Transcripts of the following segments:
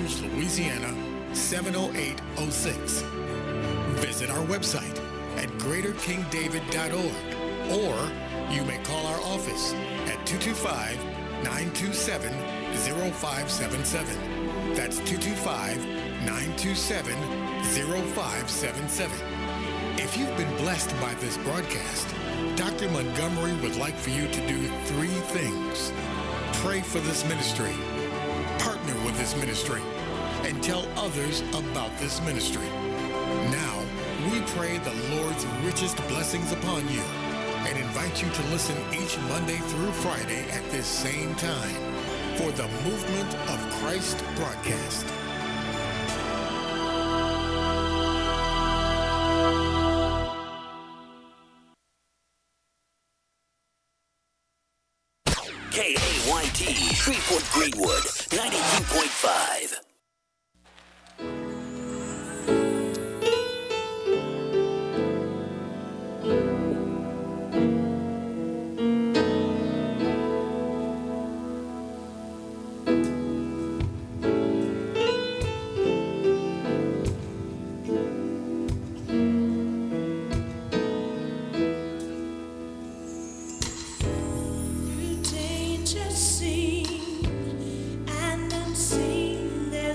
Orange, Louisiana 70806. Visit our website at greaterkingdavid.org, or you may call our office at 225-927-0577. That's 225-927-0577. If you've been blessed by this broadcast, Dr. Montgomery would like for you to do three things. Pray for this ministry, partner with this ministry, and tell others about this ministry. Now, we pray the Lord's richest blessings upon you and invite you to listen each Monday through Friday at this same time for the Movement of Christ broadcast. KAYT, Shreveport Greenwood, 92.5. Through danger seen and unseen,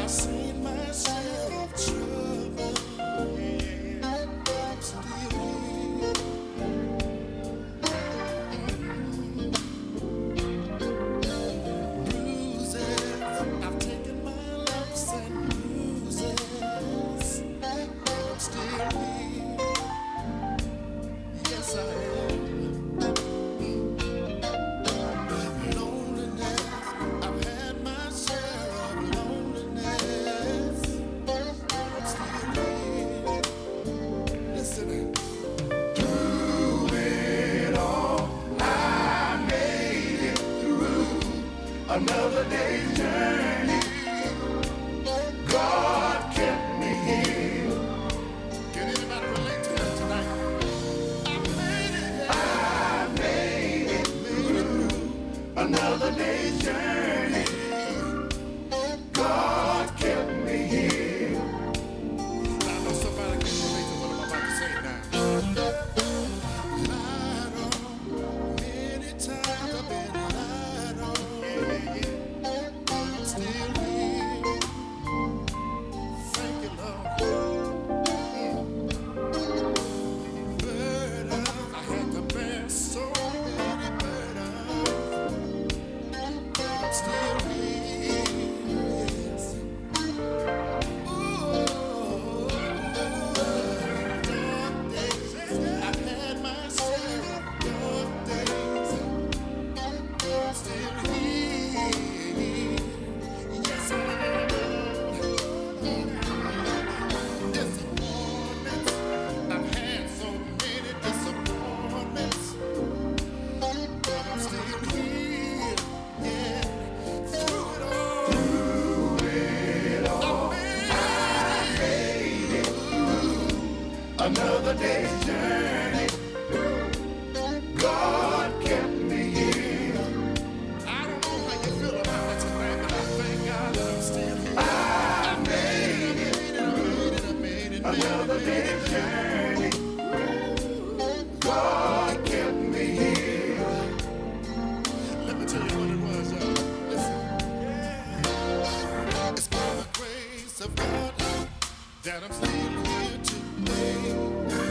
Another day's journey, God kept me here. Can anybody relate to that tonight? I made it through another day's journey. God kept me here. I know somebody can relate to what I'm about to say now. Lied on many times, I've been lied on. Still here. Thank you, Lord. Burdens, I had to bear so many burdens. I'm still here. Yes. Ooh, dark days. I've had my share of dark days. I'm still here. Yes, I am. Disappointments. I've had so many disappointments, but I'm still here. Yeah, through it all. I made it. Another day's journey. God kept me here. I don't know how you feel about that tonight, but I thank God that I'm still here. I made it. Another day's journey. God kept me here. Let me tell you what it was, y'all. Listen. It's by the grace of God that I'm still here today.